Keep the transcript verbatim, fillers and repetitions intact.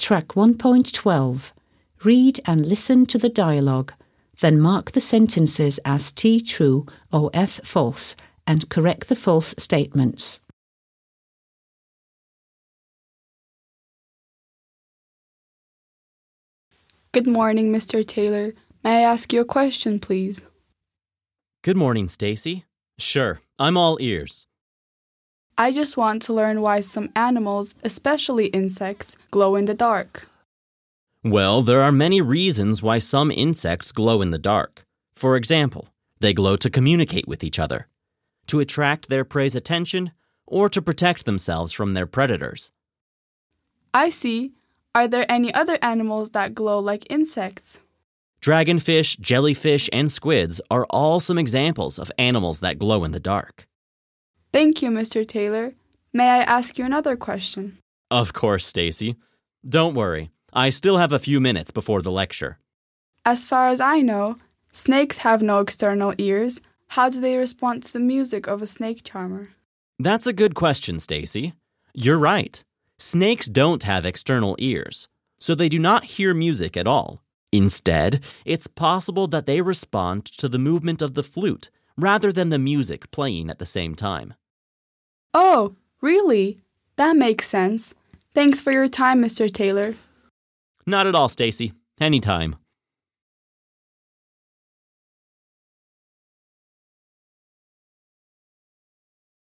Track one point twelve. Read and listen to the dialogue, then mark the sentences as T true or F false and correct the false statements. Good morning, Mister Taylor. May I ask you a question, please? Good morning, Stacy. Sure, I'm all ears. I just want to learn why some animals, especially insects, glow in the dark. Well, there are many reasons why some insects glow in the dark. For example, they glow to communicate with each other, to attract their prey's attention, or to protect themselves from their predators. I see. Are there any other animals that glow like insects? Dragonfish, jellyfish, and squids are all some examples of animals that glow in the dark. Thank you, Mister Taylor. May I ask you another question? Of course, Stacy. Don't worry, I still have a few minutes before the lecture. As far as I know, snakes have no external ears. How do they respond to the music of a snake charmer? That's a good question, Stacy. You're right. Snakes don't have external ears, so they do not hear music at all. Instead, it's possible that they respond to the movement of the flute rather than the music playing at the same time. Oh, really? That makes sense. Thanks for your time, Mister Taylor. Not at all, Stacy. Anytime.